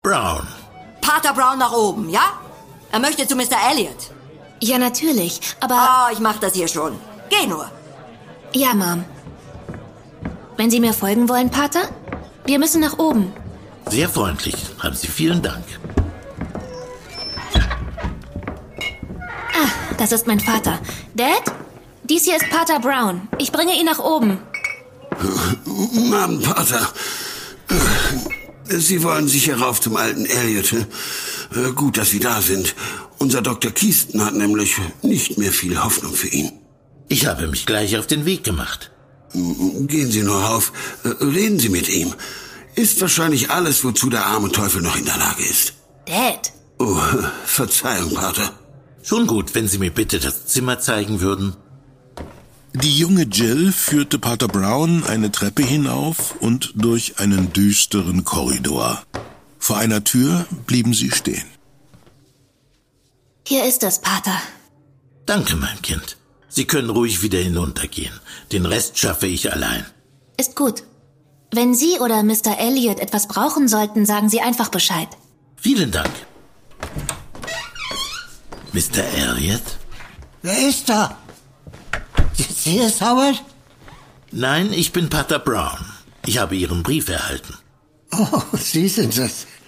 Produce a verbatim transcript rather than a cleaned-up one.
Brown. Pater Brown nach oben, ja? Er möchte zu Mister Elliot. Ja, natürlich, aber... Ah, ich mach das hier schon. Geh nur. Ja, Mom. Wenn Sie mir folgen wollen, Pater? Wir müssen nach oben. Sehr freundlich. Haben Sie vielen Dank. Ah, das ist mein Vater. Dad? Dies hier ist Pater Brown. Ich bringe ihn nach oben. Mann, Pater. Sie wollen sicher rauf zum alten Elliot. Gut, dass Sie da sind. Unser Doktor Keaston hat nämlich nicht mehr viel Hoffnung für ihn. Ich habe mich gleich auf den Weg gemacht. Gehen Sie nur rauf. Reden Sie mit ihm. Ist wahrscheinlich alles, wozu der arme Teufel noch in der Lage ist. Dad. Oh, Verzeihung, Pater. Schon gut, wenn Sie mir bitte das Zimmer zeigen würden. Die junge Jill führte Pater Brown eine Treppe hinauf und durch einen düsteren Korridor. Vor einer Tür blieben sie stehen. Hier ist es, Pater. Danke, mein Kind. Sie können ruhig wieder hinuntergehen. Den Rest schaffe ich allein. Ist gut. Wenn Sie oder Mister Elliot etwas brauchen sollten, sagen Sie einfach Bescheid. Vielen Dank. Mister Elliot? Wer ist da? Sie ist Howard? Nein, ich bin Pater Brown. Ich habe Ihren Brief erhalten. Oh, Sie sind es.